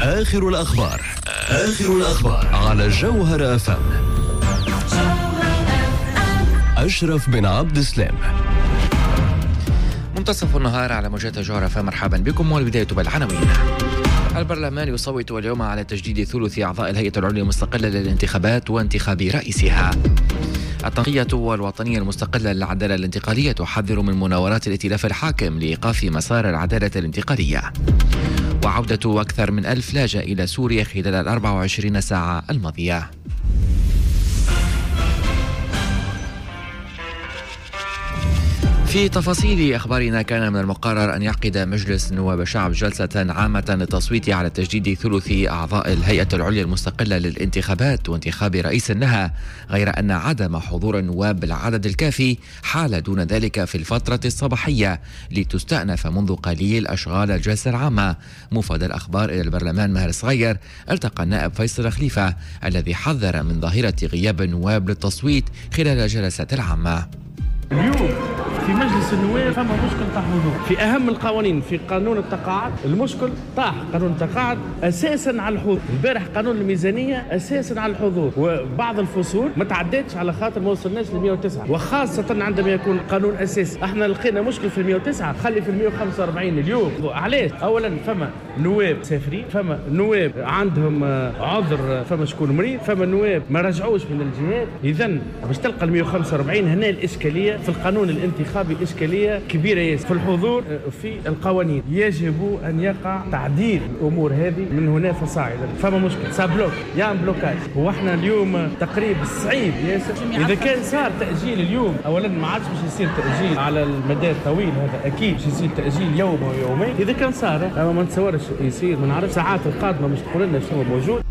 آخر الأخبار على جوهر FM. أشرف بن عبد السلام. منتصف النهار على موجات جوهر FM. مرحبا بكم، والبداية بالعناوين. البرلمان يصوت اليوم على تجديد ثلث أعضاء الهيئة العليا المستقلة للانتخابات وانتخاب رئيسها. التنقية الوطنية المستقلة للعدالة الانتقالية تحذر من مناورات الائتلاف الحاكم لإيقاف مسار العدالة الانتقالية. وعودة أكثر من 1000 لاجئ إلى سوريا خلال 24 ساعة الماضية. في تفاصيل أخبارنا، كان من المقرر أن يعقد مجلس نواب الشعب جلسة عامة للتصويت على تجديد ثلث أعضاء الهيئة العليا المستقلة للانتخابات وانتخاب رئيس لها، غير أن عدم حضور النواب بالعدد الكافي حال دون ذلك في الفترة الصباحية لتستأنف منذ قليل أشغال الجلسة العامة. مفاد الأخبار إلى البرلمان ماهر صغير التقى النائب فيصل خليفة الذي حذر من ظاهرة غياب النواب للتصويت خلال الجلسة العامة. اليوم في مجلس النواب فما مشكل طاح حضور في أهم القوانين. في قانون التقاعد المشكل طاح، قانون التقاعد أساساً على الحضور. البارح قانون الميزانية أساساً على الحضور، وبعض الفصول ما تعدتش على خاطر ما وصلناش ل 109، وخاصة عندما يكون قانون أساسي. احنا لقينا مشكل في 109، خلي في 145 اليوم. علاش؟ أولاً فما نواب سافرين، فما نواب عندهم عذر، فما شكون مريض، فما نواب ما رجعوش من الجهاد. إذن باش تلقى 145 هنا الإشكالية في القانون الانتخابي، إشكالية كبيرة ياسر في الحضور في القوانين. يجب أن يقع تعديل الأمور هذه من هنا فصاعدا. فما مشكل سابلوك يا بلوكاج، واحنا اليوم تقريب صعيب ياسر. إذا كان صار تأجيل اليوم، أولا ما عادش باش يصير تأجيل على المدى الطويل، هذا أكيد باش يصير تأجيل يوم أو يومين. إذا كان صار أما ما نتصورش يصير، ما نعرف ساعات القادمة مش تقول لنا شنو موجود.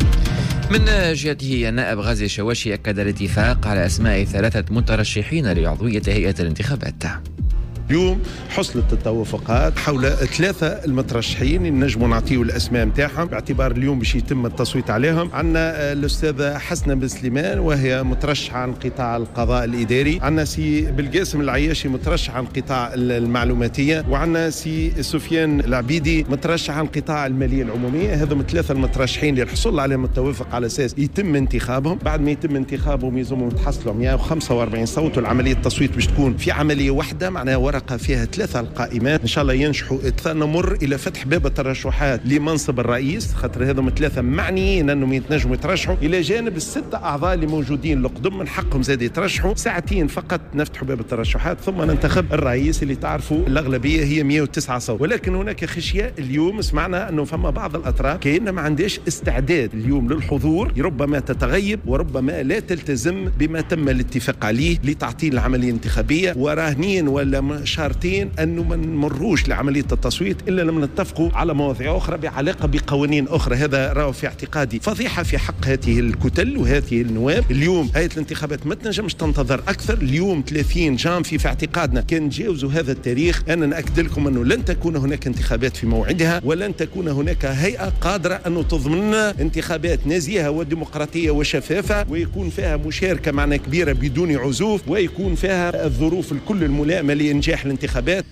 من جهته النائب غازي الشواشي أكد الاتفاق على أسماء 3 مترشحين لعضوية هيئة الانتخابات. اليوم حصلت التوافقات حول 3 المترشحين، نجموا نعطيوا الأسماء متاعهم باعتبار اليوم باش يتم التصويت عليهم. عندنا الأستاذة حسنة بن سليمان وهي مترشحة عن قطاع القضاء الإداري، عندنا سي بالقاسم العياشي مترشح عن قطاع المعلوماتية، وعندنا سي سفيان العبيدي مترشح عن قطاع المالية العمومية. هذم 3 المترشحين اللي الحصول عليهم التوافق على أساس يتم انتخابهم. بعد ما يتم انتخابهم يلزمهم يتحصلوا 145 صوت، والعملية التصويت باش تكون في عملية واحدة، معناها ورقة فيها 3 القائمات. إن شاء الله ينجحوا نمر إلى فتح باب الترشحات لمنصب الرئيس، خاطر هذم 3 معنيين أنهم يتنجموا يترشحوا، إلى جانب ال6 أعضاء اللي موجودين القدم من حقهم زاد يترشحوا. ساعتين فقط نفتحوا باب الترشحات، ثم ننتخب الرئيس اللي تعرفوا الأغلبية هي 109 صوت. ولكن هناك خشية اليوم، سمعنا أنه فما بعض الأطراف كأنها ما عندهاش استعداد اليوم للحضور، ربما تتغيب وربما لا تلتزم بما تم الاتفاق عليه لتعطيل العملية الانتخابية، وراهنين ولا شارتين أنه ما نمروش لعملية التصويت إلا لما نتفقوا على مواضيع أخرى بعلاقة بقوانين أخرى. هذا راه في اعتقادي فضيحة في حق هذه الكتل وهذه النواب. اليوم هيئة الانتخابات ما تنجمش تنتظر أكثر. اليوم 30 جانفي في اعتقادنا كان نتجاوزوا هذا التاريخ. أنا نأكد لكم أنه لن تكون هناك انتخابات في موعدها، ولن تكون هناك هيئة قادرة أن تضمن انتخابات نزيهة وديمقراطية وشفافة، ويكون فيها مشاركة معنا كبيرة بدون عزوف، ويكون فيها الظروف الكل الملائمة لإنجاح الانتخابات.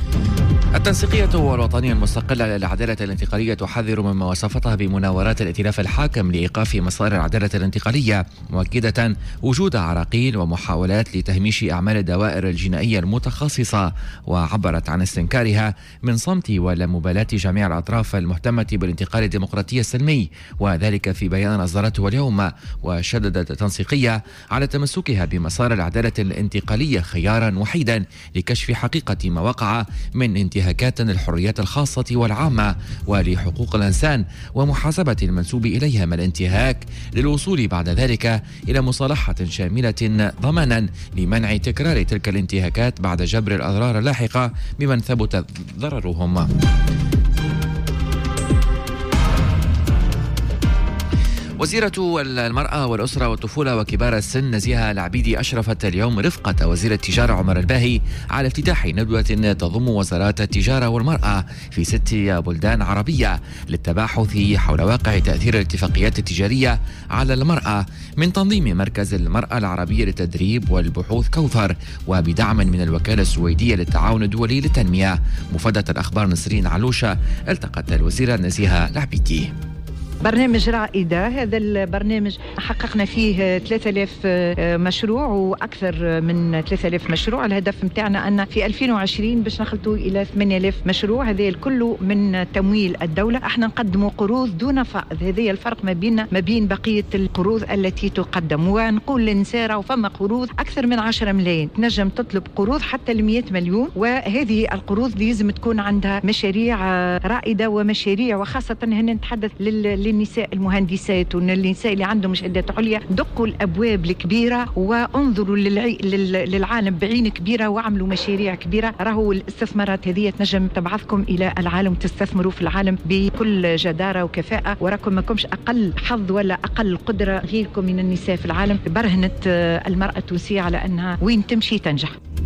التنسيقية الوطنية المستقلة للعدالة الانتقالية تحذر مما وصفتها بمناورات الائتلاف الحاكم لإيقاف مسار العدالة الانتقالية، مؤكدة وجود عراقيل ومحاولات لتهميش أعمال الدوائر الجنائية المتخصصة، وعبرت عن استنكارها من صمت ولا مبالاة جميع الأطراف المهتمة بالانتقال الديمقراطي السلمي، وذلك في بيان أصدرته اليوم. وشددت التنسيقية على تمسكها بمسار العدالة الانتقالية خيارا وحيدا لكشف حقيقة ما وقع من انتهاكات للحريات الخاصة والعامة ولحقوق الإنسان، ومحاسبة المنسوب إليها من الانتهاك، للوصول بعد ذلك إلى مصالحة شاملة ضمانا لمنع تكرار تلك الانتهاكات بعد جبر الأضرار اللاحقة بمن ثبت ضررهم. وزيرة المرأة والأسرة والطفولة وكبار السن نزيهة العبيدي أشرفت اليوم رفقة وزير التجارة عمر الباهي على افتتاح ندوة تضم وزارات التجارة والمرأة في 6 بلدان عربية للتباحث حول واقع تأثير الاتفاقيات التجارية على المرأة من تنظيم مركز المرأة العربية للتدريب والبحوث كوثر وبدعم من الوكالة السويدية للتعاون الدولي للتنمية. مفادة الأخبار نسرين علوشة التقت الوزيرة نزيهة العبيدي. برنامج رائدة، هذا البرنامج حققنا فيه 3000 مشروع وأكثر من 3000 مشروع. الهدف متاعنا أن في 2020 باش نخلطوا إلى 8000 مشروع، هذا الكل من تمويل الدولة. احنا نقدموا قروض دون فائض، هذا الفرق ما بين بقية القروض التي تقدم. ونقول للنساء وفما قروض أكثر من 10 ملايين، تنجم تطلب قروض حتى ل 100 مليون، وهذه القروض لازم تكون عندها مشاريع رائدة ومشاريع، وخاصة هنا نتحدث للنساء المهندسات والنساء اللي عندهم شهادات عليا. دقوا الأبواب الكبيرة وانظروا للعالم بعين كبيرة واعملوا مشاريع كبيرة. راهو الاستثمارات هذه تنجم تبعثكم إلى العالم، تستثمروا في العالم بكل جدارة وكفاءة، وراكم ما كمش أقل حظ ولا أقل قدرة غيركم من النساء في العالم. برهنت المرأة التونسية على أنها وين تمشي تنجح.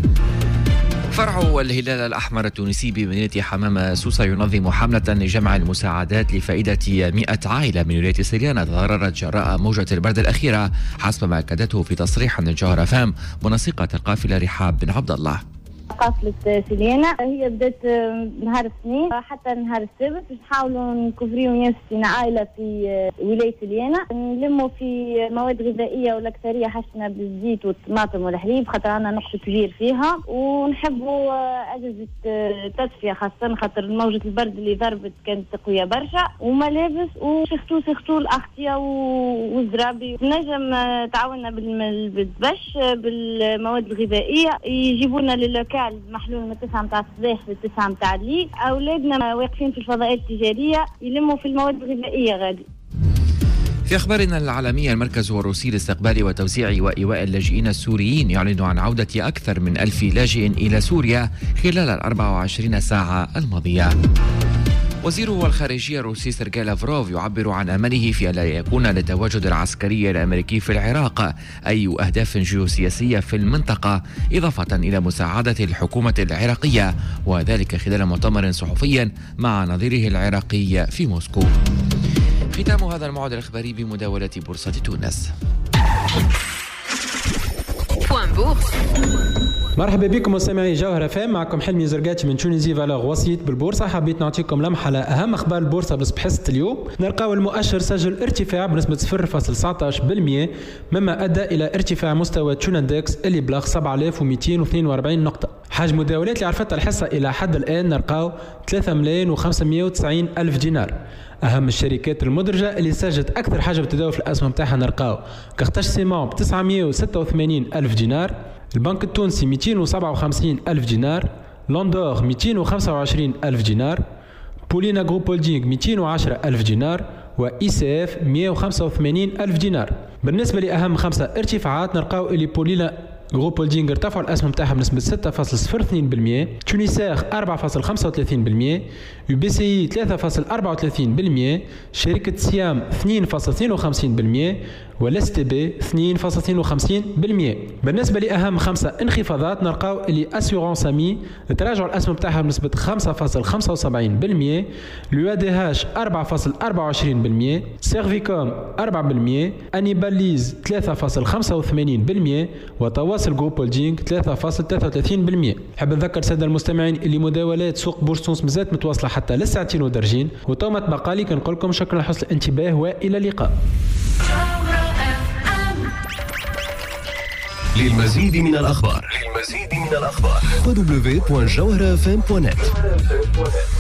فرع الهلال الأحمر التونسي بمدينة حمام سوسة ينظم حملة لجمع المساعدات لفائدة 100 عائلة من ولاية سريان تضررت جراء موجة البرد الأخيرة، حسب ما أكدته في تصريح من جوهر فام منسقة القافلة رحاب بن عبد الله. قافلة سليانة هي بدأت نهار الاثنين حتى نهار السبت باش نحاولوا نكفريو 160 عائلة في ولاية سليانة، نلموا في مواد غذائية والأكثرية حشنا بالزيت والطماطم والحليب خاطر عنا نقص كبير فيها، ونحبوا أجهزة تدفئة خاصة خاطر موجة البرد اللي ضربت كانت قوية برشا، وملابس وسختو الأغطية والزرابي. نجم تعاوننا بالدبش بالمواد الغذائية، يجيبونا للوكال محلول من 9 متاع الصباح ل 9 متاع الليل. أولادنا واقفين في الفضائيات التجارية يلموا في المواد الغذائية غادي. في أخبارنا العالمية، المركز الروسي لاستقبال وتوزيع وإيواء اللاجئين السوريين يعلن عن عودة أكثر من 1000 لاجئ إلى سوريا خلال 24 ساعة الماضية. وزير الخارجية الروسي سيرجي لافروف يعبر عن أمله في ألا يكون للتواجد العسكري الأمريكي في العراق أي أهداف جيوسياسية في المنطقة، إضافة إلى مساعدة الحكومة العراقية، وذلك خلال مؤتمر صحفي مع نظيره العراقي في موسكو. ختام هذا الموعد الإخباري بمداولة بورصة تونس. مرحبا بكم مستمعي جوهر فام، معكم حلمي زرقاتي من تونيزي فالور وسيط بالبورصه. حبيت نعطيكم لمحه على اهم اخبار البورصه بصباح اليوم. نلقاو المؤشر سجل ارتفاع بنسبه 0.19%، مما ادى الى ارتفاع مستوى تشوناندكس اللي بلغ 7242 نقطه. حجم المداولات اللي عرفتها الحصه الى حد الان نلقاو 3,590,000 دينار. أهم الشركات المدرجة اللي سجلت أكثر حجم تداول في الأسهم تاعها نلقاو كارتاج سيمون ب 986,000 دينار، البنك التونسي 257,000 دينار، لوندور 225,000 دينار، بولينا جروب هولدينغ 210,000 دينار، وإي سي اف 185,000 دينار. بالنسبة لأهم 5 ارتفاعات نلقاو اللي بولينا جروب هولدينغ ارتفعوا الأسهم تاعها بنسبة 6.02%، تونيسير 4.35%، يو بي سي اي 3.34%، شركة سيام 2.52%، والاس تي بي 2.52%. بالنسبة لأهم 5 انخفاضات نلقاو اللي اسيورونس امي تراجع الأسهم تاعها بنسبة 5.75%، اليو دي هاش 4.24%، سيرفيكوم 4%، انيباليز 3.85%، وتواصل جروب هولدينغ 3.33%. حاب نذكر سادة المستمعين اللي مداولات سوق بورصة تونس مازالت متواصلة حتى للساعتين ودرجين، وتوما تبقى لي كنقول لكم شكرا لحسن الانتباه والى اللقاء. للمزيد من الأخبار www.jawharafm.net